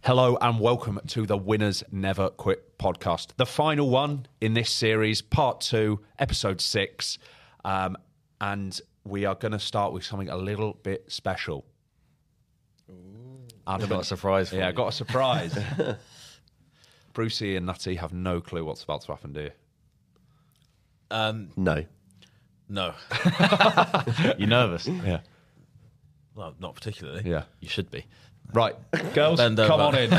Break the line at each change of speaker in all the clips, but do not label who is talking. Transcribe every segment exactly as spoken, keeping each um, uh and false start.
Hello and welcome to the Winners Never Quit podcast. The final one in this series, part two, episode six. Um, and we are going to start with something a little bit special.
I've got a surprise for
Yeah,
you.
I got a surprise. Brucey and Nutty have no clue what's about to happen, do you?
Um,
No.
no.
You nervous?
Yeah.
Well, not particularly.
Yeah.
You should be.
Right, girls,
Bend
come
over.
on in.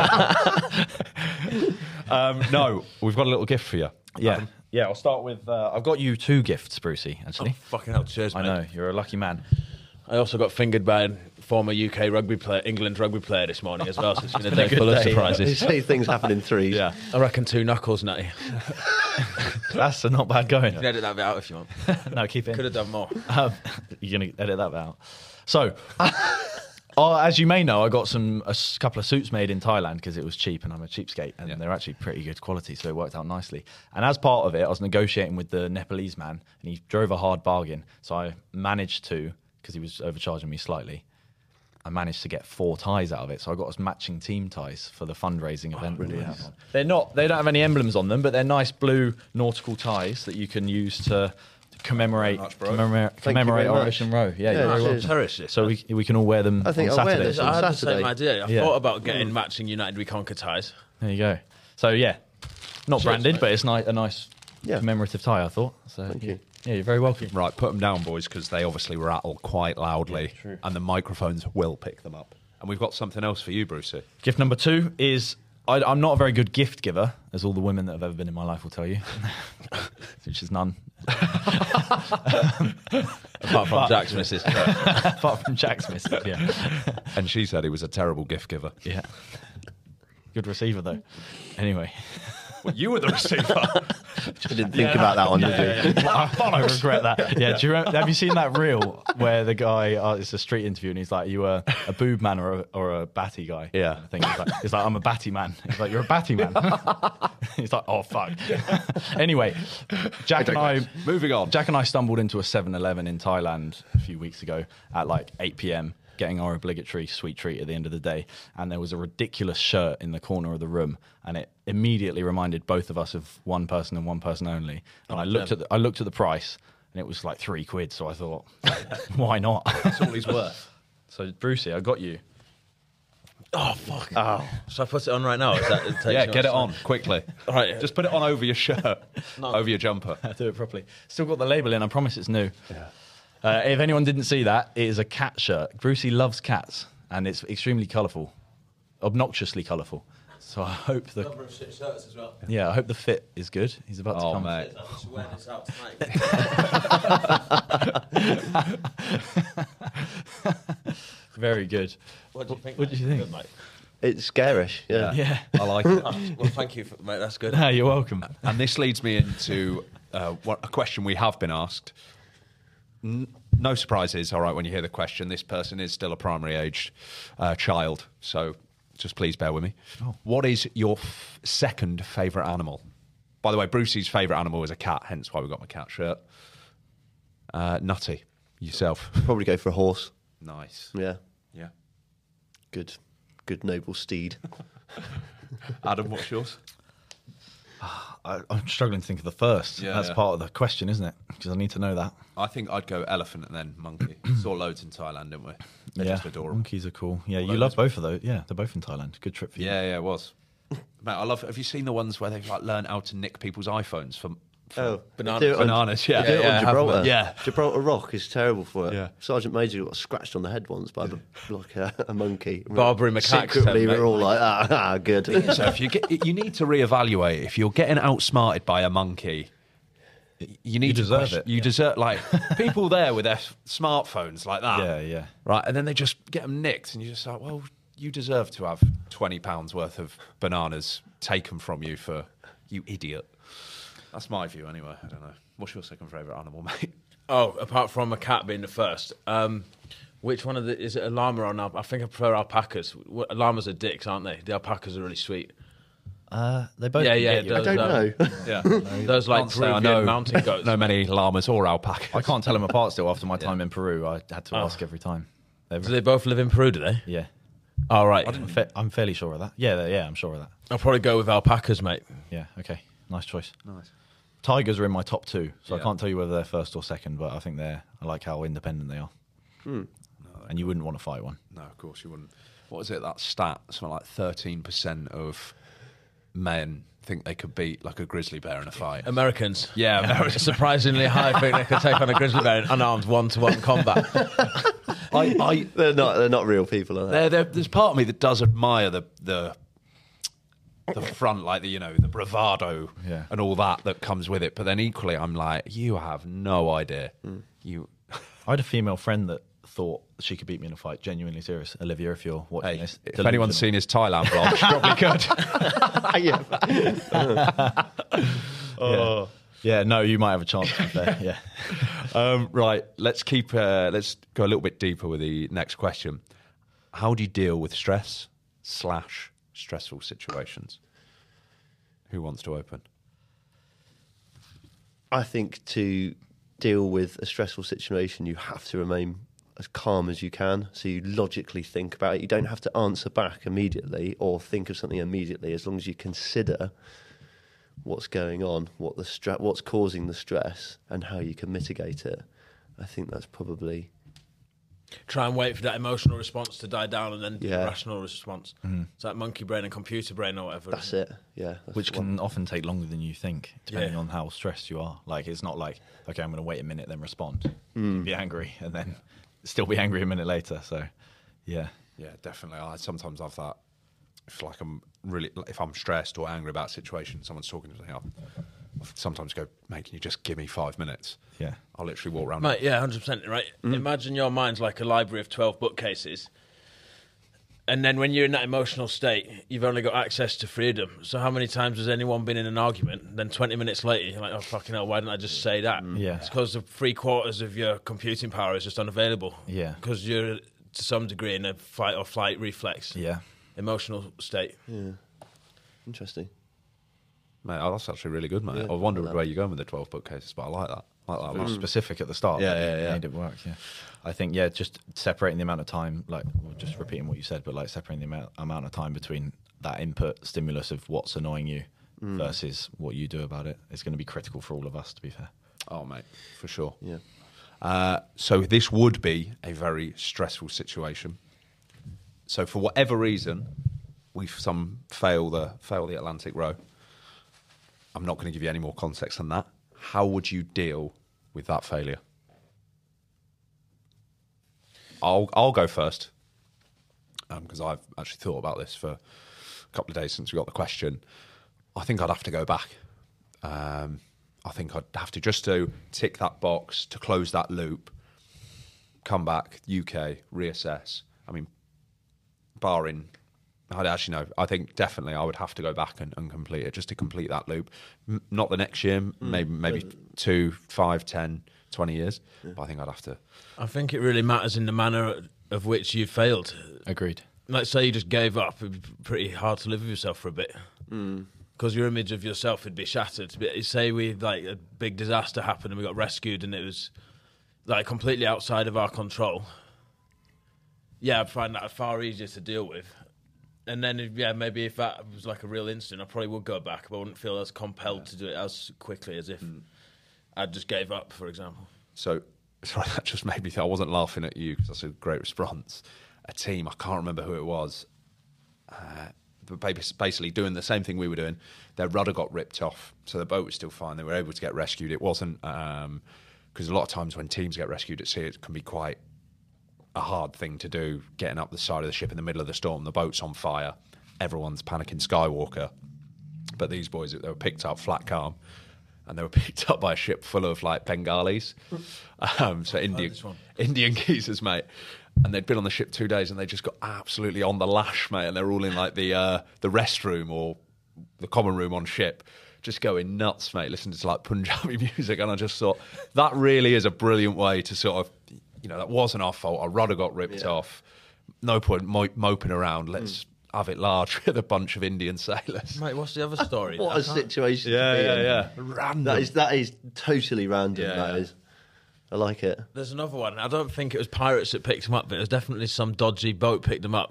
um, no, we've got a little gift for you.
Yeah.
Um,
yeah, I'll start with... Uh, I've got you two gifts, Brucey, actually.
Oh, fucking hell, cheers,
I
mate.
know, you're a lucky man.
I also got fingered by a former U K rugby player, England rugby player this morning as well, so it's been a
been a
day
good
full of
day.
They
surprises.
say things happen in threes.
Yeah.
I reckon two knuckles, Natty.
That's a not bad going.
You can edit that bit out if you want.
No, keep it in.
Could have done more.
Um, you're going to edit that bit out. So, uh, as you may know, I got some a s- couple of suits made in Thailand because it was cheap and I'm a cheapskate, and
Yeah.
they're actually pretty good quality, so it worked out nicely. And as part of it, I was negotiating with the Nepalese man, and he drove a hard bargain. So I managed to, because he was overcharging me slightly, I managed to get four ties out of it. So I got us matching team ties for the fundraising event. we have on. They're not, they don't have any emblems on them, but they're nice blue nautical ties that you can use to commemorate
much, bro.
commemorate,
Thank you
commemorate
very much.
Ocean Row. Yeah,
Yeah,
you're very
cheers.
welcome.
Terrace this.
So we we can all wear them
I think
on
I'll wear
Saturday.
this
I had the
Saturday.
same idea. I
Yeah.
thought about getting matching United We Conquer ties.
There you go. So yeah, not
Cheers,
branded,
mate.
but it's ni- a nice
Yeah.
commemorative tie, I thought. So
Thank
yeah.
you.
Yeah, you're very welcome.
Right, put them down, boys, because they obviously rattle quite loudly,
true.
and the microphones will pick them up. And we've got something else for you, Brucey.
Gift number two is I, I'm not a very good gift giver, as all the women that have ever been in my life will tell you, which is none.
Apart from Jack's missus.
Apart from Jack's missus, yeah.
And she said he was a terrible gift giver.
Yeah. Good receiver, though. Anyway.
Well, you were the receiver.
I didn't think about that one, did you?
I thought I regret that. Yeah, do you remember, have you seen that reel where the guy, uh, it's a street interview, and he's like, you a, a boob man or a, or a batty guy?
Yeah.
I think he's like, he's like, I'm a batty man. He's like, you're a batty man. He's like, oh, fuck. Anyway, Jack and I,
Moving on.
Jack and I stumbled into a seven eleven in Thailand a few weeks ago at like eight p.m, getting our obligatory sweet treat at the end of the day. And there was a ridiculous shirt in the corner of the room, and it immediately reminded both of us of one person and one person only. And I looked
damn.
at the, I looked at the price, and it was like three quid. So I thought, why not?
That's all he's worth.
So Brucey, I got you.
Oh, fuck. Oh. Should I put it on right now? Is that, it takes
Yeah,
you
get it
much
on,
time?
quickly.
All right.
Just put it on over your shirt, over your jumper.
I do it properly. Still got the label in. I promise it's new. Uh, if anyone didn't see that, it is a cat shirt. Brucey loves cats, and it's extremely colourful, obnoxiously colourful. So I hope the
Number of shit shirts as well.
yeah, I hope the fit is good. He's about to
Oh,
come.
mate.
I'm just wearing this out tonight.
Very good.
What do you think?
What
mate?
do you think?
Good, mate.
It's garish, yeah.
Yeah.
I like it.
Oh, well, thank you, for, mate. That's good.
No, you're welcome.
And this leads me into uh, what, a question we have been asked. N- no surprises, all right, when you hear the question. This person is still a primary aged uh, child, so just please bear with me.
Oh.
What is your f- second favourite animal? By the way, Brucey's favourite animal is a cat, hence why we got my cat shirt. Uh, Nutty, yourself.
Probably go for a horse.
Nice.
Yeah.
Yeah.
Good. Good noble steed.
Adam, what's yours?
I, I'm struggling to think of the first.
Yeah,
That's
yeah.
part of the question, isn't it? Because I need to know that.
I think I'd go elephant and then monkey. Saw loads in Thailand, didn't we? They're
yeah,
just adorable.
monkeys are cool. Yeah, you
Well,
love
those-
both of those. Yeah, they're both in Thailand. Good trip for you.
Yeah, yeah, it was. Mate, I love. Have you seen the ones where they've like learned how to nick people's iPhones from, from
Oh,
Bananas.
do it on-
bananas? Yeah,
do it
yeah,
on
have
Gibraltar.
them.
Yeah.
Gibraltar Rock is terrible for it.
Yeah.
Sergeant Major got scratched on the head once by the, like a, a monkey.
Barbary macaques,
Secretly,
mate.
we're all like, ah, ah good.
So if you get, you need to reevaluate. If you're getting outsmarted by a monkey, you need
You
to
deserve
question-
it.
You deserve like people there with their s- smartphones like that.
Yeah, yeah.
Right, and then they just get them nicked, and you're just like, well, you deserve to have twenty pounds worth of bananas taken from you for you idiot. That's my view, anyway. I don't know. What's your second favourite animal, mate?
Oh, apart from a cat being the first, um, which one of the is it a llama or not? I think I prefer alpacas. Wh- Llamas are dicks, aren't they? The alpacas are really sweet.
Uh, they both.
Yeah,
can
yeah,
get you.
it
I
does.
don't
um,
know.
Yeah,
Those like
Can't say I
Peruvian
know
mountain goats.
no many llamas or alpacas.
I can't tell them apart still after my time in Peru. I had to ask every time. They're-
Do they both live in Peru? Do they?
yeah.
All right.
I'm, fa- I'm fairly sure of that. Yeah, yeah, I'm sure of that.
I'll probably go with alpacas, mate.
Yeah, okay. Nice choice.
Nice.
Tigers are in my top two, so
Yeah.
I can't tell you whether they're first or second, but I think they're. I like how independent they are.
Hmm.
And you wouldn't want to fight one.
No, of course you wouldn't. What was it, that stat? Something like thirteen percent of men think they could beat like a grizzly bear in a fight.
Americans.
Yeah, Americans.
Surprisingly high. I think they could take on a grizzly bear in unarmed one-to-one combat.
I, I,
They're not. They're not real people, are they?
there, there, there's part of me that does admire the the the front, like the you know the bravado
Yeah.
and all that that comes with it. But then equally, I'm like, you have no idea. You,
I had a female friend that thought she could beat me in a fight. Genuinely serious. Olivia, if you're watching
hey,
this,
if
delusional.
anyone's seen his Thailand vlog, she probably could.
Yeah. Yeah, no, you might have a chance to be fair. Yeah.
Um, right, let's keep. Uh, let's go a little bit deeper with the next question. How do you deal with stress slash stressful situations? Who wants to open?
I think to deal with a stressful situation, you have to remain as calm as you can. So you logically think about it. You don't have to answer back immediately or think of something immediately, as long as you consider what's going on, what the stre- what's causing the stress, and how you can mitigate it. I think that's probably
Try and wait for that emotional response to die down and then do
Yeah.
a rational response. It's like monkey brain and computer brain or whatever.
that's it. Yeah, that's
Which
the one.
can often take longer than you think, depending
Yeah.
on how stressed you are. Like, it's not like, okay, I'm going to wait a minute, then respond. You be angry, and then still be angry a minute later. So, yeah.
Yeah, definitely. I sometimes have that. If like I'm really, if I'm stressed or angry about a situation, someone's talking to me, I'll I'll sometimes go, mate, can you just give me five minutes?
Yeah.
I'll literally walk around.
Mate, yeah, one hundred percent, right? Imagine your mind's like a library of twelve bookcases. And then when you're in that emotional state, you've only got access to freedom. So how many times has anyone been in an argument? Then twenty minutes later, you're like, oh, fucking hell, why didn't I just say that?
Yeah.
It's because the three quarters of your computing power is just unavailable.
Yeah.
Because you're, to some degree, in a fight or flight reflex.
Yeah.
Emotional state.
Yeah. Interesting.
Mate, oh, that's actually really good, mate.
Yeah,
I wondered
I like
where you're going with the twelve bookcases, but I like that. I like that a
Very
lot.
specific at the start.
Yeah,
but
yeah,
you
yeah.
Made it work. Yeah, I think yeah, just separating the amount of time, like well, just repeating what you said, but like separating the amount, amount of time between that input stimulus of what's annoying you versus what you do about it is going to be critical for all of us. To be fair.
Oh, mate, for sure.
Yeah.
Uh, so this would be a very stressful situation. So for whatever reason, we some fail the fail the Atlantic row. I'm not going to give you any more context than that. How would you deal with that failure? I'll I'll go first because I've actually thought about this for a couple of days since we got the question. I think I'd have to go back. Um, I think I'd have to just to tick that box to close that loop, come back, U K, reassess. I mean, barring, I'd actually know, I think definitely I would have to go back and, and complete it just to complete that loop. M- not the next year, maybe maybe two, five, ten, twenty years, but I think I'd have to.
I think it really matters in the manner of which you failed.
Agreed.
Like, say you just gave up, it'd be pretty hard to live with yourself for a bit. Because your image of yourself would be shattered. But say we, like, a big disaster happened and we got rescued and it was, like, completely outside of our control. Yeah, I'd find that far easier to deal with. And then, if- yeah, maybe if that was, like, a real incident, I probably would go back, but I wouldn't feel as compelled to do it as quickly as if I just gave up, for example.
So, sorry, that just made me think, I wasn't laughing at you because that's a great response. A team, I can't remember who it was, uh, but bas- basically doing the same thing we were doing. Their rudder got ripped off, so the boat was still fine. They were able to get rescued. It wasn't, because a lot of times when teams get rescued at sea, it can be quite a hard thing to do, getting up the side of the ship in the middle of the storm. The boat's on fire. Everyone's panicking Skywalker. But these boys, they were picked up flat calm. And they were picked up by a ship full of like Bengalis, um, so Indian
this one.
Indian geezers, mate. And they'd been on the ship two days, and they just got absolutely on the lash, mate. And they're all in like the uh, the restroom or the common room on ship, just going nuts, mate. Listening to like Punjabi music, and I just thought that really is a brilliant way to sort of, you know, that wasn't our fault. Our rudder got ripped
Yeah.
off. No point mo- moping around. Let's have it large with a bunch of Indian sailors.
Mate, what's the other story?
What
I
a
can't-
situation.
Yeah,
to be
yeah,
in.
yeah. Random.
That is that is totally random.
Yeah,
that
yeah.
is. I like it.
There's another one. I don't think it was pirates that picked them up, but it was definitely some dodgy boat picked them up.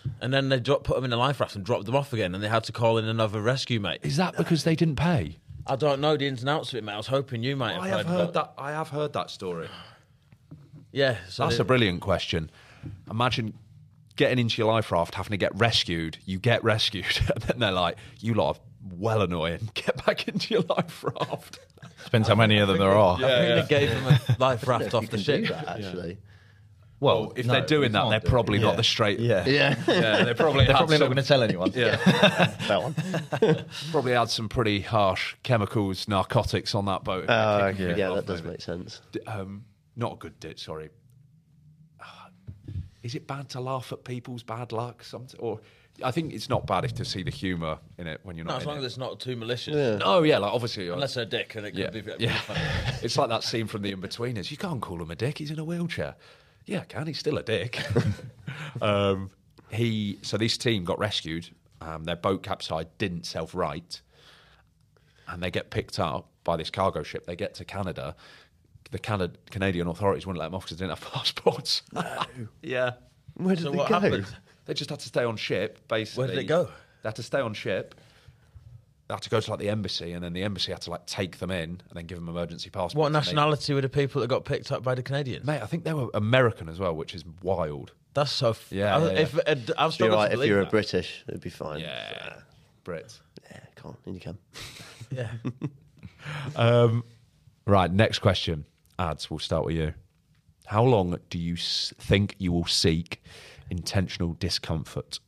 and then they drop, put them in a life raft and dropped them off again, and they had to call in another rescue mate.
Is that because they didn't pay?
I don't know the ins and outs of it, mate. I was hoping you might have
I
heard,
have heard
about-
that. I have heard that story.
Yeah, so
That's
they-
a brilliant question. Imagine getting into your life raft, having to get rescued. You get rescued, and then they're like, "You lot are well annoying. Get back into your life raft."
Depends how many of them there are.
I think they gave them a life raft
You
off the
can
ship.
do that, actually.
Well, if
no,
they're doing
you
that,
can't
they're
do it.
probably
Yeah.
not the straight.
Yeah.
Yeah.
yeah they're probably
They're
had
probably not
some-
going to tell anyone.
Yeah,
that one.
probably had some pretty harsh chemicals, narcotics on that boat.
Uh,
Kicking
yeah,
people
that
off,
does
maybe.
make sense.
D- Um, not a good ditch. Sorry. Ah, Is it bad to laugh at people's bad luck? Sometimes, or I think it's not bad if to see the humour in it when you're
No,
not.
as
in
long
it.
as it's not too malicious.
Yeah.
Oh yeah, like obviously.
Unless they're a dick, and it could
yeah,
be really
yeah.
funny.
It's like that scene from The Inbetweeners. You can't call him a dick. He's in a wheelchair. Yeah, can he's still a dick. um, he so this team got rescued. Um, their boat capsized, didn't self-right, and they get picked up by this cargo ship. They get to Canada. The Canada, Canadian authorities wouldn't let them off because they didn't have passports. yeah,
Where did
So
they
what
go?
happened?
they just had to stay on ship. Basically,
Where did it go?
They had to stay on ship. They had to go to like the embassy, and then the embassy had to like take them in and then give them emergency passports.
What
And they-
nationality were the people that got picked up by the Canadians?
Mate, I think they were American as well, which is wild.
That's so. F-
Yeah,
I,
yeah, yeah.
If, uh, I've
You're
struggled
right,
to
if
believe
you're a
that.
British, it'd be fine.
Yeah, Brit.
Yeah, come on, in you can.
Yeah.
Um, right, next question. Ads, we'll start with you. How long do you s- think you will seek intentional discomfort?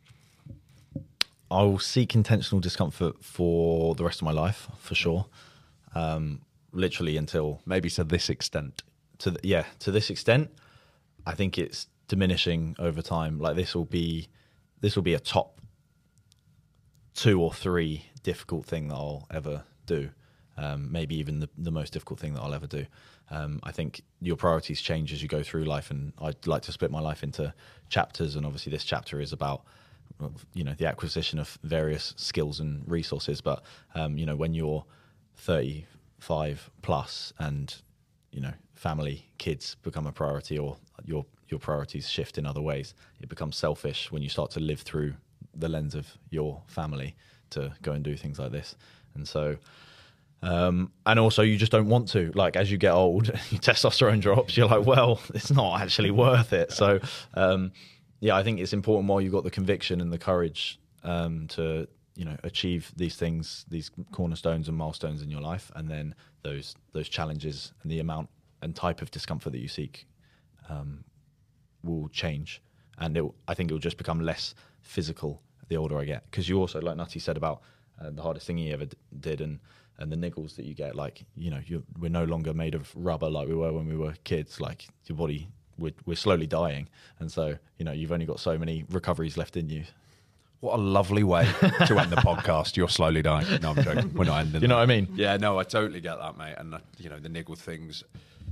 I will seek intentional discomfort for the rest of my life, for sure. Um, literally until
Maybe to this extent.
to the, yeah to this extent. I think it's diminishing over time. Like this will be this will be a top two or three difficult thing that I'll ever do. Um, maybe even the, the most difficult thing that I'll ever do. Um, I think your priorities change as you go through life, and I'd like to split my life into chapters. And obviously, this chapter is about you know the acquisition of various skills and resources. But um, you know when you're thirty-five plus and you know family, kids become a priority, or your your priorities shift in other ways, it becomes selfish when you start to live through the lens of your family to go and do things like this. And so um and also you just don't want to, like, as you get old, your testosterone drops, you're like, well, it's not actually worth it. So um yeah, I think it's important while you've got the conviction and the courage um to you know achieve these things, these cornerstones and milestones in your life, and then those those challenges and the amount and type of discomfort that you seek um will change, and it, I think it will just become less physical the older I get, because you also, like Nutty said about uh, the hardest thing he ever d- did and and the niggles that you get, like you know you're, we're no longer made of rubber like we were when we were kids. Like your body, we're, we're slowly dying, and so you know you've only got so many recoveries left in you.
What a lovely way to end the podcast. You're slowly dying. No, I'm joking. We're not ending.
You know what I mean?
Yeah, no, I totally get that, mate. And, uh, you know, the niggle things,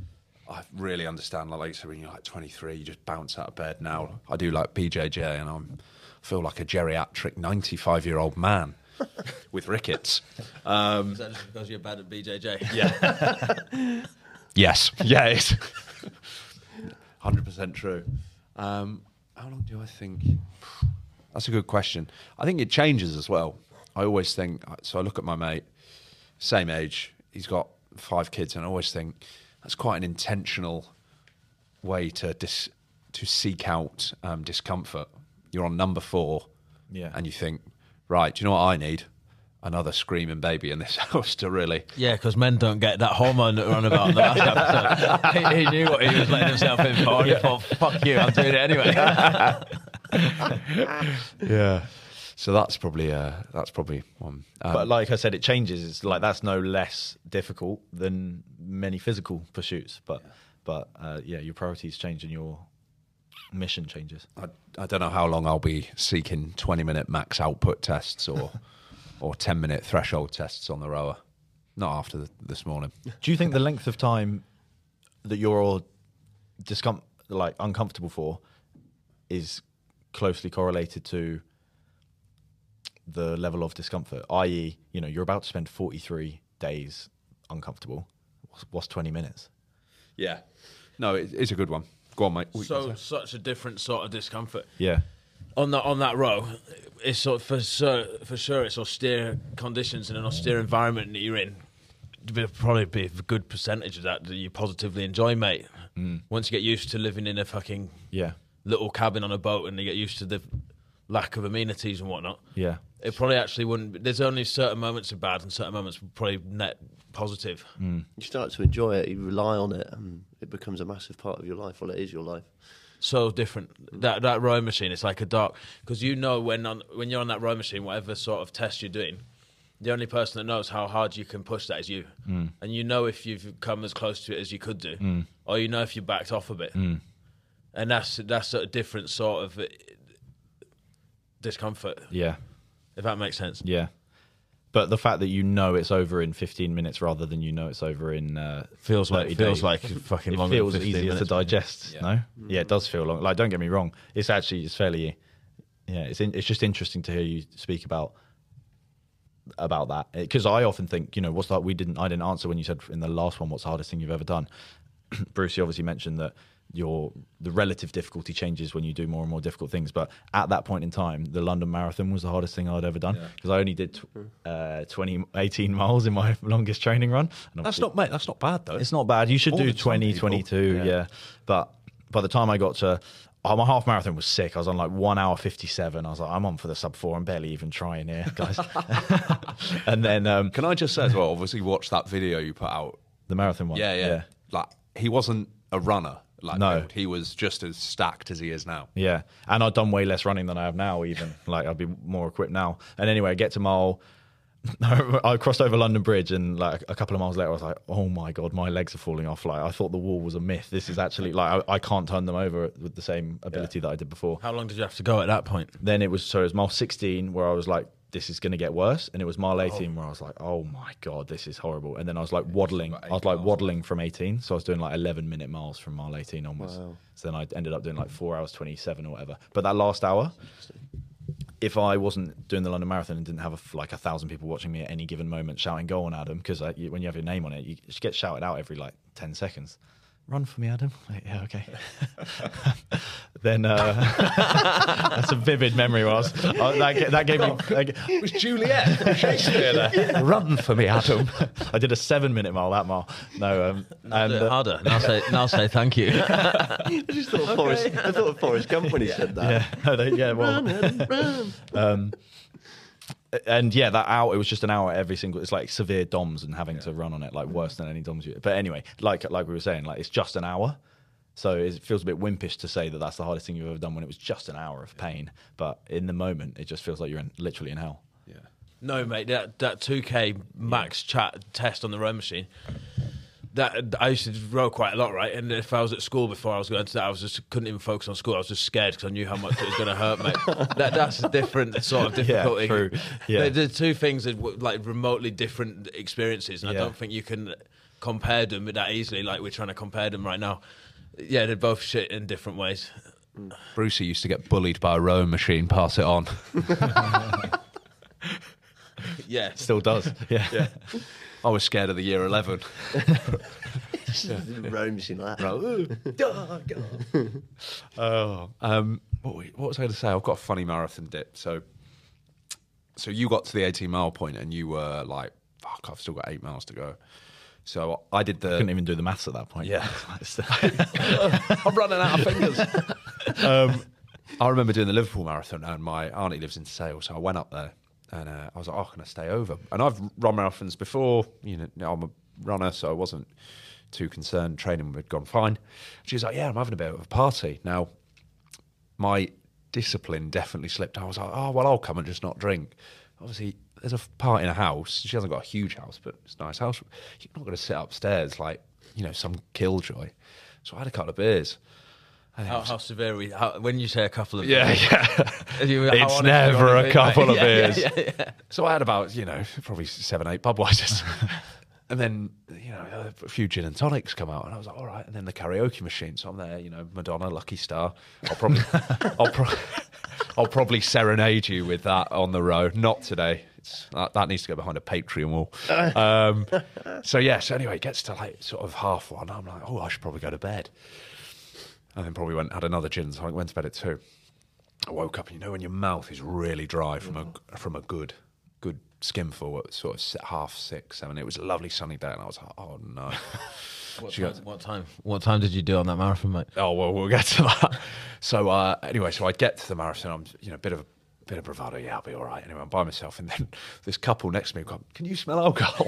I really understand. Like, like you said, when you're like twenty-three, you just bounce out of bed. Now, I do like B J J, and I'm, I feel like a geriatric ninety-five-year-old man with rickets. Um,
Is that just because you're bad at B J J?
yeah. Yes. Yeah, it's one hundred percent true. Um, how long do I think? That's a good question. I think it changes as well. I always think, so I look at my mate, same age, he's got five kids, and I always think that's quite an intentional way to dis, to seek out um, discomfort. You're on number four,
Yeah.
and you think, right, do you know what I need? Another screaming baby in this house to really...
Yeah, because men don't get that hormone that we're on about in the last episode. he, he knew what he was letting himself in for, and he thought, fuck you, I'm doing it anyway.
Yeah. So that's probably uh, that's probably one. Um,
But like I said, it changes. It's like that's no less difficult than many physical pursuits. But but uh, yeah, your priorities change and your mission changes.
I, I don't know how long I'll be seeking twenty minute max output tests or or ten minute threshold tests on the rower. Not after the, this morning.
Do you think the length of time that you're discom- like uncomfortable for is closely correlated to the level of discomfort? that is, you know, you're about to spend forty-three days uncomfortable. What's, what's twenty minutes?
Yeah. No, it, it's a good one. Go on, mate. What you
So,
gonna say?
such a different sort of discomfort.
Yeah.
on that on that row, it's sort of for sure, for sure it's austere conditions in an austere environment that you're in. There'll probably be a good percentage of that that you positively enjoy, mate.
Mm.
Once you get used to living in a fucking
Yeah,
little cabin on a boat and you get used to the lack of amenities and whatnot,
yeah,
it probably actually wouldn't. There's only certain moments of bad and certain moments probably net positive.
mm.
You start to enjoy it, you rely on it, and it becomes a massive part of your life. Well, it is your life.
So different. That that rowing machine, it's like a dark, because you know when on when you're on that rowing machine, whatever sort of test you're doing, the only person that knows how hard you can push that is you.
Mm.
And you know if you've come as close to it as you could do,
Mm.
or you know if you backed off a bit.
Mm.
And that's that's a different sort of uh, discomfort,
yeah,
if that makes sense.
yeah. But the fact that you know it's over in fifteen minutes rather than you know it's over in uh,
Feels like
thirty
feels
days.
like fucking
It
longer
feels
than fifteen
easier
minutes.
to digest.
Yeah.
No, yeah, it does feel long. Like, don't get me wrong, it's actually it's fairly, yeah, it's in, it's just interesting to hear you speak about about that, because I often think, you know, what's that? We didn't, I didn't answer when you said in the last one, what's the hardest thing you've ever done? Bruce, you obviously mentioned that your the relative difficulty changes when you do more and more difficult things, but at that point in time, the London Marathon was the hardest thing I'd ever done, because I only did tw- uh, twenty, eighteen miles in my longest training run. And
That's
obviously-
not, mate. That's not bad though.
it's not bad. You should
More
do
than some
twenty,
people.
twenty-two, yeah.
Yeah.
But by the time I got to, oh, my half marathon was sick. I was on like one hour fifty-seven. I was like, I'm on for the sub four. I'm barely even trying here, guys. And then um,
Can I just say as well? Obviously, watch that video you put out.
the marathon one.
Yeah, yeah. Like he wasn't a runner. Like
No.
build. He was just as stacked as he is now.
Yeah, and I've done way less running than I have now. Even like I'd be more equipped now. And anyway, I get to mile. I crossed over London Bridge, and like a couple of miles later, I was like, "Oh my god, my legs are falling off!" Like I thought the wall was a myth. This is actually like I, I can't turn them over with the same ability that I did before.
How long did you have to go at that point?
Then it was so it was mile sixteen where I was like, "This is going to get worse," and it was mile eighteen where I was like, "Oh my god, this is horrible." And then I was like waddling.
about
I was
eight
like
miles.
waddling from eighteen, so I was doing like eleven minute miles from mile eighteen onwards.
Wow.
So then I ended up doing like four hours twenty-seven or whatever. But that last hour, if I wasn't doing the London Marathon and didn't have a, like a thousand people watching me at any given moment shouting "Go on, Adam," because uh, you, when you have your name on it, you just get shouted out every like ten seconds. Run for me, Adam. Like, yeah, okay. Then uh, that's a vivid memory. Was uh, that, ga- that gave me? That, ga-
It was Juliet from Shakespeare there. Run for me, Adam.
I did a seven minute mile that mile. No, um, and
Do it
uh,
harder. Now say now say thank you.
I just thought of Forrest. I thought of Forrest Gump when he said that.
yeah, no, they, yeah, well,
Run, run.
um, and yeah, that hour, it was just an hour every single, it's like severe DOMS and having to run on it, like worse than any DOMS. You, but anyway, like like we were saying, like it's just an hour. So it feels a bit wimpish to say that that's the hardest thing you've ever done when it was just an hour of pain. But in the moment, it just feels like you're in, literally in hell.
Yeah.
No, mate, that that two K max chat test on the row machine. That I used to row quite a lot, right? And if I was at school before I was going to that, I was just couldn't even focus on school. I was just scared because I knew how much it was going to hurt, mate. That that's a different sort of difficulty.
true. Yeah.
The, the two things are like remotely different experiences, and
Yeah.
I don't think you can compare them that easily. Like we're trying to compare them right now. Yeah, they're both shit in different ways.
Brucey used to get bullied by a rowing machine. Pass it on.
Yeah,
Still does. Yeah.
Yeah. I was scared of the year eleven.
Rowing machine like that.
Oh, um, what, were- what was I going to say? I've got a funny marathon dip. So, so you got to the eighteen mile point, and you were like, "Fuck, I've still got eight miles to go." So I did the.
Couldn't even do the maths at that point.
Yeah. I'm running out of fingers. um, I remember doing the Liverpool Marathon, and my auntie lives in Sale, so I went up there, and uh, I was like, "Oh, can I stay over?" And I've run marathons before. You know, I'm a runner, so I wasn't too concerned. Training had gone fine. She was like, "Yeah, I'm having a bit of a party now." My discipline definitely slipped. I was like, "Oh, well, I'll come and just not drink." Obviously, there's a party in a house. She hasn't got a huge house, but it's a nice house. You're not going to sit upstairs like, you know, some killjoy. So I had a couple of beers. And it
how,
was-
how severe? We, how, when you say a couple of
yeah, yeah.
You- how
It's
honest
never
you wanna
a
be,
couple
mate.
of
Yeah, yeah,
beers.
yeah, yeah.
So I had about, you know, probably seven, eight Budweisers. And then, you know, a few gin and tonics come out. And I was like, all right. And then the karaoke machine. So I'm there, you know, Madonna, Lucky Star. I'll probably, I'll, pro- I'll probably serenade you with that on the road. Not today. It's, that, that needs to go behind a Patreon wall. Um, so, yeah. So anyway, it gets to like sort of half one. I'm like, oh, I should probably go to bed. And then probably went had another gin and tonic, went to bed at two. I woke up and you know when your mouth is really dry from a from a good good skinful at sort of se- half six, seven. It was a lovely sunny day, and I was like, oh no.
What
She
time,
goes-
what time? What time did you do on that marathon, mate?
Oh well, we'll get to that. So uh, anyway, so I get to the marathon. I'm you know a bit of a bit of bravado. Yeah, I'll be all right. Anyway, I'm by myself, and then this couple next to me go, "Can you smell alcohol?"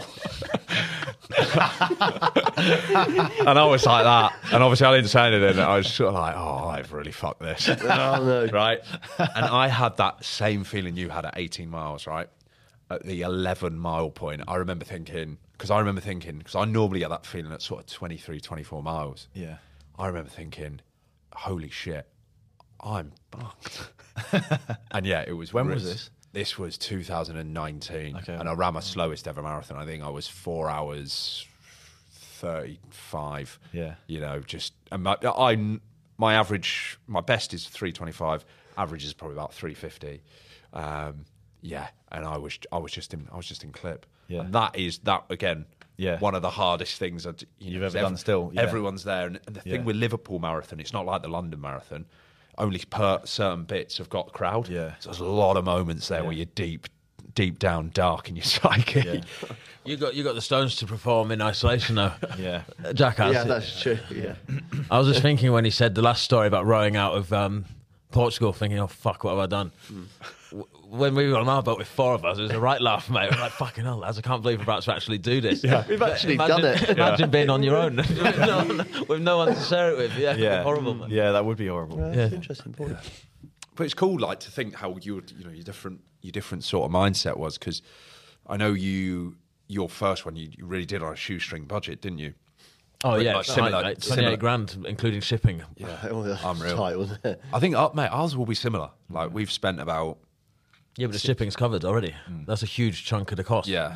And I was like that, and obviously I didn't say anything. I was sort of like, "Oh, I've really fucked this."
Oh no!
Right? And I had that same feeling you had at eighteen miles, right? At the eleven mile point, I remember thinking, because I remember thinking, because I normally get that feeling at sort of twenty-three, twenty-four miles.
Yeah.
I remember thinking, holy shit, I'm fucked. And yeah, it was.
When
ris-
was this?
This was two thousand nineteen.
Okay.
And I ran my slowest ever marathon. I think I was four hours thirty-five.
Yeah.
You know, just, and my, I, my average, my best is three twenty-five. Average is probably about three fifty. Um, yeah. And I was, I was just in, I was just in clip.
Yeah.
And that is, that again,
Yeah.
one of the hardest things that you
You've
know,
ever
ev-
done still, yeah.
Everyone's there. And, and the thing
Yeah.
with Liverpool Marathon, it's not like the London Marathon. Only per certain bits have got crowd.
Yeah.
So there's a lot of moments there
Yeah.
where you're deep, deep down dark in your psyche.
Yeah.
You got you got the Stones to perform in isolation now.
Yeah.
Jack has.
Yeah, that's true. Yeah.
I was just thinking when he said the last story about rowing out of um, Portugal, thinking, "Oh fuck, what have I done?" W- When we were on our boat with four of us, it was a right laugh, mate. We're like, "Fucking hell, lads! I can't believe we're about to actually do this." Yeah,
We've actually
imagine,
done it.
Imagine being on your own with, no one, with no one to share it with. Yeah,
Yeah.
horrible. Man.
Yeah, that would be horrible.
That's
Yeah.
an interesting point.
But it's cool, like to think how you, you know, your different, your different sort of mindset was, because I know you, your first one, you, you really did on a shoestring budget, didn't you?
Oh yeah,
Like
it's
similar-
like
similar.
twenty-eight grand, including shipping.
Yeah,
Oh, that's
unreal.
tight, wasn't it?
I think, uh, mate, ours will be similar. Like we've spent about,
Yeah, but the shipping's covered already. That's a huge chunk of the cost.
yeah.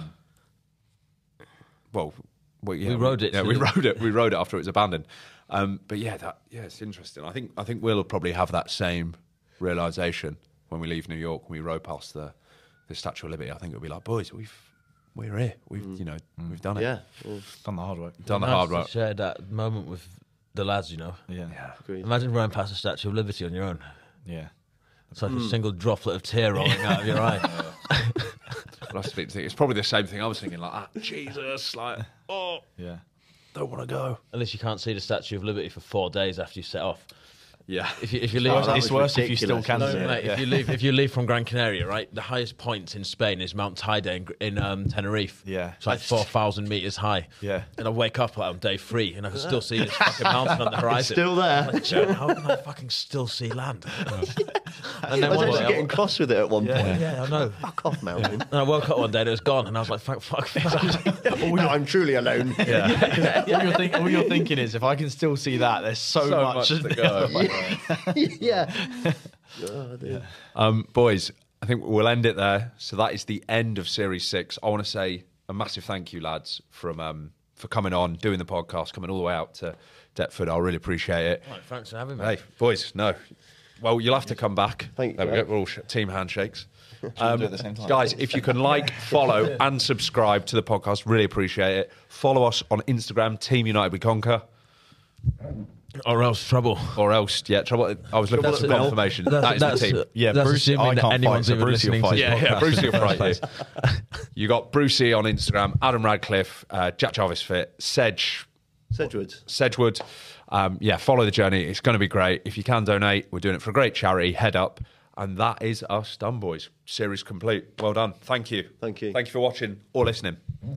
Well, well yeah,
We rode it
Yeah,
to
we
the-
rode it. We rode it after it was abandoned. Um, but yeah, that yeah, it's interesting. I think I think we'll probably have that same realization when we leave New York. When we row past the the Statue of Liberty, I think it'll be like, boys, we've we're here. We've you know we've done it.
Yeah. Well,
Done the hard work.
Done the
Nice
hard
to
work.
share that moment with the lads, you know.
Yeah.
Yeah.
agreed.
Imagine running past the Statue of Liberty on your own.
Yeah.
It's like a single droplet of tear rolling out of your eye.
But I was thinking, it's probably the same thing I was thinking. Like, ah, Jesus, like, oh,
Yeah.
don't want to go.
Unless you can't see the Statue of Liberty for four days after you set off.
Yeah.
If you, if you leave,
Oh, that
It's
was
worse if you still
ridiculous,
can
No,
see
wasn't
it.
mate,
Yeah.
if you leave if you leave from Gran Canaria, right, the highest point in Spain is Mount Teide in, in um, Tenerife.
Yeah.
It's like four thousand meters high.
Yeah.
And I wake up like on day three, and I can still see this fucking mountain on the horizon.
Still there.
Like, "Joe, how can I fucking still see land?" And
I
then
was
one
actually
day,
getting cross with it at one
yeah,
point.
yeah, I know.
Fuck off, mountain.
And I woke up one day and it was gone, and I was like, "Fuck, fuck, fuck."
Oh, no, I'm truly alone.
Yeah. all, you're think, all you're thinking is, if I can still see that, there's so,
So
much,
much to go.
yeah. Oh, dear.
Um, boys, I think we'll end it there. So that is the end of Series Six. I want to say a massive thank you, lads, from um, for coming on, doing the podcast, coming all the way out to Deptford. I really appreciate it.
Right, thanks for having me.
Hey, boys, no. Well, you'll have to come back.
Thank you,
There we
Jack.
go. We're all sh- team handshakes. Um,
do it at the same time?
Guys, if you can like, follow, and subscribe to the podcast, really appreciate it. Follow us on Instagram, Team United We Conquer,
Or else trouble.
or else, yeah, trouble. I was looking
That's-
for confirmation.
that's-
that is
that's-
the team.
Yeah,
That's
Bruce,
assuming
I
that
can't
anyone's
fight, so
even
Bruce will
listening to
fight.
this
Yeah, yeah,
podcast.
Brucey will fright you. You got Brucey on Instagram, Adam Radcliffe, uh, Jack Jarvis Fit, Sedge,
Sedgwood.
Sedgewood. Um, yeah, follow the journey. It's going to be great. If you can donate, we're doing it for a great charity. Head up. And that is us done, boys. Series complete. Well done. Thank you.
Thank you.
Thank you for watching or listening.